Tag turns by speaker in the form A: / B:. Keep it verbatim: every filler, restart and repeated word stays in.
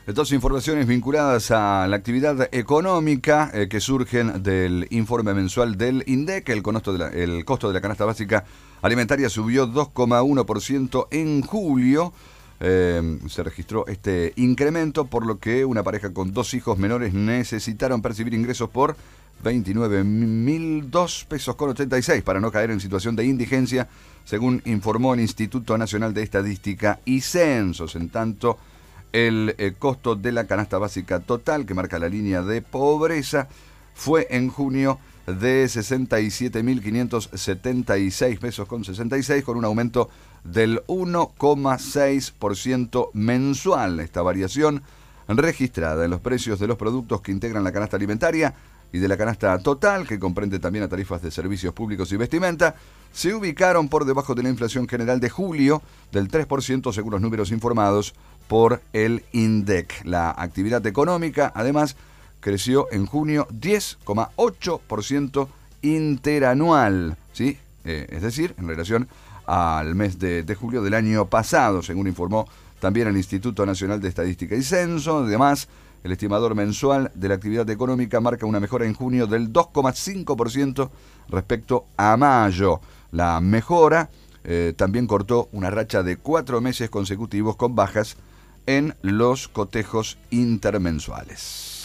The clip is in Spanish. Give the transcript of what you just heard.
A: Estas informaciones vinculadas a la actividad económica eh, que surgen del informe mensual del INDEC. El costo de la, el costo de la canasta básica alimentaria subió dos coma uno por ciento en julio. Eh, se registró este incremento, por lo que una pareja con dos hijos menores necesitaron percibir ingresos por veintinueve mil dos pesos con ochenta y seis para no caer en situación de indigencia, según informó el Instituto Nacional de Estadística y Censos. En tanto, el eh, costo de la canasta básica total, que marca la línea de pobreza, fue en junio de sesenta y siete mil quinientos setenta y seis pesos con sesenta y seis, con un aumento del uno coma seis por ciento mensual. Esta variación registrada en los precios de los productos que integran la canasta alimentaria y de la canasta total, que comprende también a tarifas de servicios públicos y vestimenta, se ubicaron por debajo de la inflación general de julio del tres por ciento, según los números informados por el INDEC. La actividad económica, además, creció en junio diez coma ocho por ciento interanual, ¿sí? Eh, es decir, en relación al mes de, de julio del año pasado, según informó también el Instituto Nacional de Estadística y Censo. Además, el estimador mensual de la actividad económica marca una mejora en junio del dos coma cinco por ciento respecto a mayo. La mejora eh, también cortó una racha de cuatro meses consecutivos con bajas en los cotejos intermensuales.